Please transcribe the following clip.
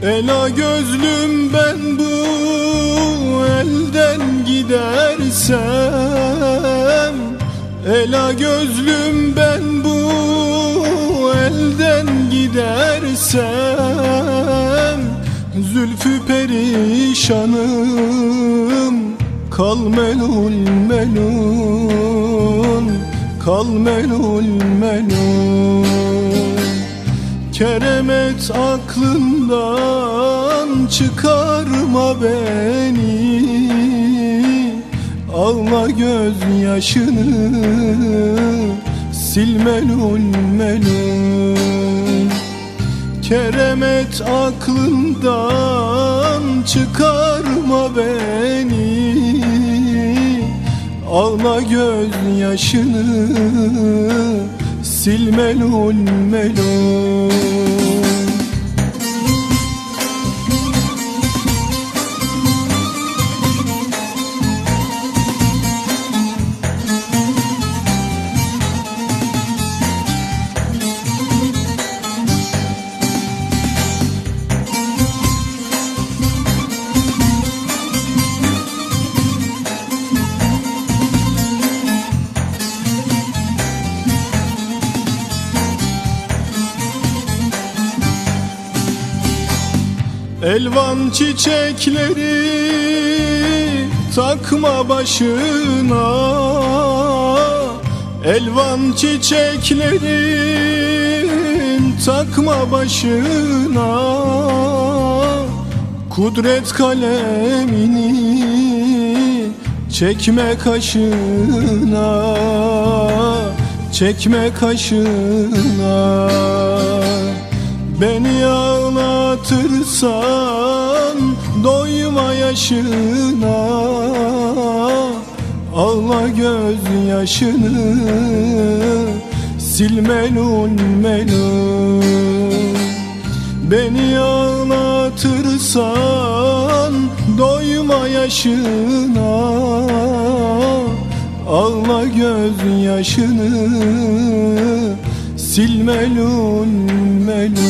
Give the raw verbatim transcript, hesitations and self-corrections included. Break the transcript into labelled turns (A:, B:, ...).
A: Ela gözlüm ben bu elden gidersem, ela gözlüm ben bu elden gidersem, zülfü perişanım, kal melul melun, kal melul melun. Keremet aklından çıkarma beni, ağla gözyaşını sil melul melun. Keremet aklından çıkarma beni, ağla gözyaşını sil melul melun. Elvan çiçekleri takma başına, elvan çiçeklerin takma başına. Kudret kalemini çekme kaşına, çekme kaşına. Beni ağlatırsan doyma yaşına, ağla gözyaşını sil melul melul. Beni ağlatırsan doyma yaşına, ağla gözyaşını sil melul melul.